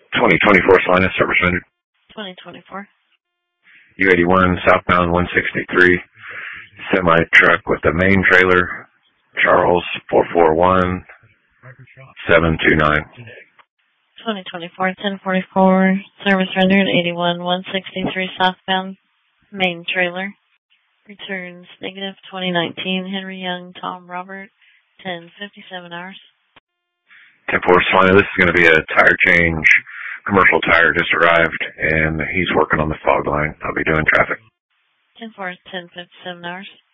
2024 Salina, service rendered. 2024. U81 southbound 163, semi-truck with the main trailer, Charles 441 729. 2024 1044, service rendered 81 163 southbound, main trailer. Returns negative 2019, Henry Young, Tom Robert, 10:57 hours. 10-4 Salina, this is going to be a tire change. Commercial tire just arrived, and he's working on the fog line. I'll be doing traffic. 10-4, 10:57 hours.